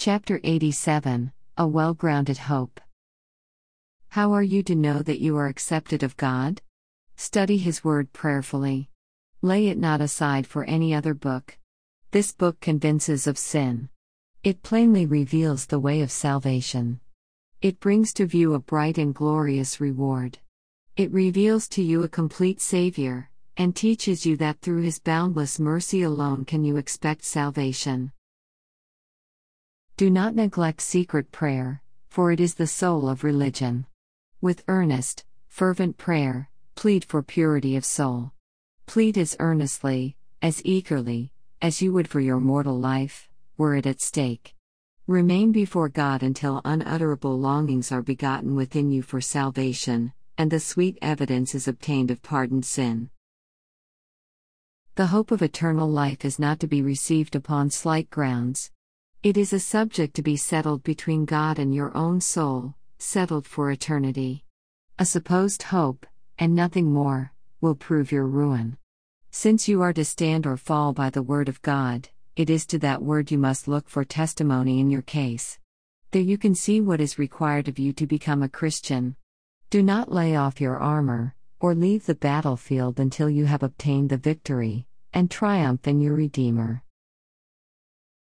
Chapter 87, A Well-Grounded Hope. How are you to know that you are accepted of God? Study His Word prayerfully. Lay it not aside for any other book. This book convinces of sin. It plainly reveals the way of salvation. It brings to view a bright and glorious reward. It reveals to you a complete Savior, and teaches you that through His boundless mercy alone can you expect salvation. Do not neglect secret prayer, for it is the soul of religion. With earnest, fervent prayer, plead for purity of soul. Plead as earnestly, as eagerly, as you would for your mortal life, were it at stake. Remain before God until unutterable longings are begotten within you for salvation, and the sweet evidence is obtained of pardoned sin. The hope of eternal life is not to be received upon slight grounds. It is a subject to be settled between God and your own soul, settled for eternity. A supposed hope, and nothing more, will prove your ruin. Since you are to stand or fall by the word of God, it is to that word you must look for testimony in your case. There you can see what is required of you to become a Christian. Do not lay off your armor, or leave the battlefield until you have obtained the victory, and triumph in your Redeemer.